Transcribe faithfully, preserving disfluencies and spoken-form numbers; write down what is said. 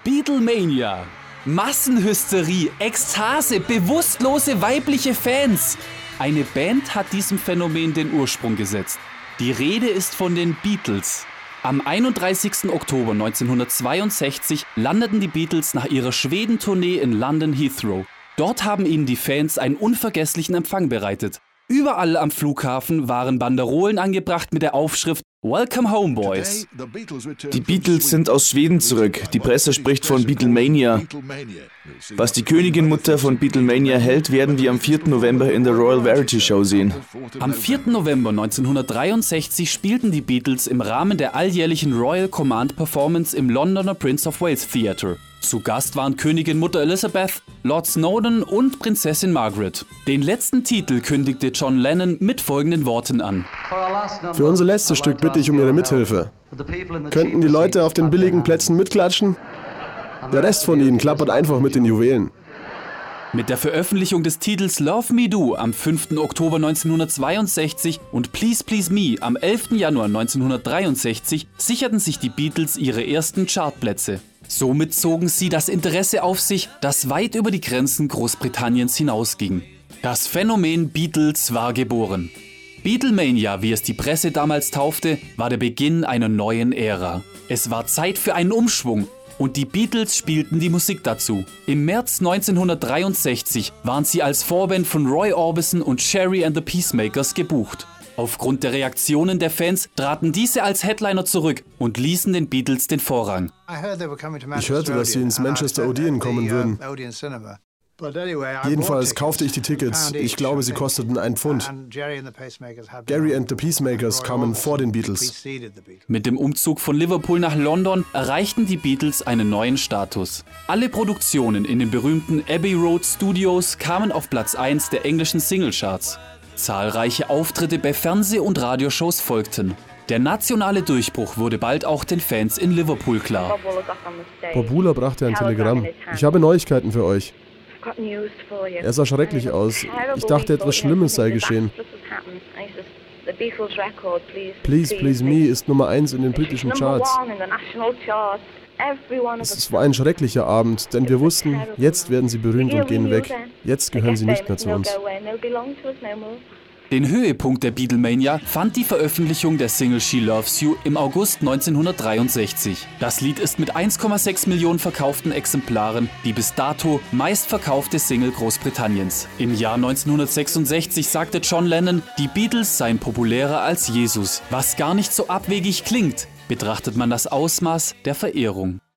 Beatlemania. Massenhysterie, Ekstase, bewusstlose weibliche Fans. Eine Band hat diesem Phänomen den Ursprung gesetzt. Die Rede ist von den Beatles. Am einunddreißigsten Oktober neunzehnhundertzweiundsechzig landeten die Beatles nach ihrer Schweden-Tournee in London Heathrow. Dort haben ihnen die Fans einen unvergesslichen Empfang bereitet. Überall am Flughafen waren Banderolen angebracht mit der Aufschrift Welcome Home, Boys. Die Beatles sind aus Schweden zurück. Die Presse spricht von Beatlemania. Was die Königin-Mutter von Beatlemania hält, werden wir am vierten November in der Royal Variety Show sehen. Am vierten November neunzehnhundertdreiundsechzig spielten die Beatles im Rahmen der alljährlichen Royal Command Performance im Londoner Prince of Wales Theatre. Zu Gast waren Königin Mutter Elizabeth, Lord Snowdon und Prinzessin Margaret. Den letzten Titel kündigte John Lennon mit folgenden Worten an. Für unser letztes Stück bitte ich um Ihre Mithilfe. Könnten die Leute auf den billigen Plätzen mitklatschen? Der Rest von ihnen klappert einfach mit den Juwelen. Mit der Veröffentlichung des Titels Love Me Do am fünften Oktober neunzehnhundertzweiundsechzig und Please Please Me am elften Januar neunzehnhundertdreiundsechzig sicherten sich die Beatles ihre ersten Chartplätze. Somit zogen sie das Interesse auf sich, das weit über die Grenzen Großbritanniens hinausging. Das Phänomen Beatles war geboren. Beatlemania, wie es die Presse damals taufte, war der Beginn einer neuen Ära. Es war Zeit für einen Umschwung und die Beatles spielten die Musik dazu. Im März neunzehnhundertdreiundsechzig waren sie als Vorband von Roy Orbison und Sherry and the Peacemakers gebucht. Aufgrund der Reaktionen der Fans traten diese als Headliner zurück und ließen den Beatles den Vorrang. Ich hörte, dass sie ins Manchester Odeon kommen würden. Jedenfalls kaufte ich die Tickets. Ich glaube, sie kosteten ein Pfund. Gary and the Peacemakers kamen vor den Beatles. Mit dem Umzug von Liverpool nach London erreichten die Beatles einen neuen Status. Alle Produktionen in den berühmten Abbey Road Studios kamen auf Platz eins der englischen Singlecharts. Zahlreiche Auftritte bei Fernseh- und Radioshows folgten. Der nationale Durchbruch wurde bald auch den Fans in Liverpool klar. Bobula brachte ein Telegramm. Ich habe Neuigkeiten für euch. Er sah schrecklich aus. Ich dachte, etwas Schlimmes sei geschehen. Please Please Me ist Nummer eins in den britischen Charts. Es war ein schrecklicher Abend, denn wir wussten, jetzt werden sie berühmt und gehen weg. Jetzt gehören sie nicht mehr zu uns. Den Höhepunkt der Beatlemania fand die Veröffentlichung der Single She Loves You im August neunzehnhundertdreiundsechzig. Das Lied ist mit eins Komma sechs Millionen verkauften Exemplaren die bis dato meistverkaufte Single Großbritanniens. Im Jahr neunzehnhundertsechsundsechzig sagte John Lennon, die Beatles seien populärer als Jesus, was gar nicht so abwegig klingt, betrachtet man das Ausmaß der Verehrung.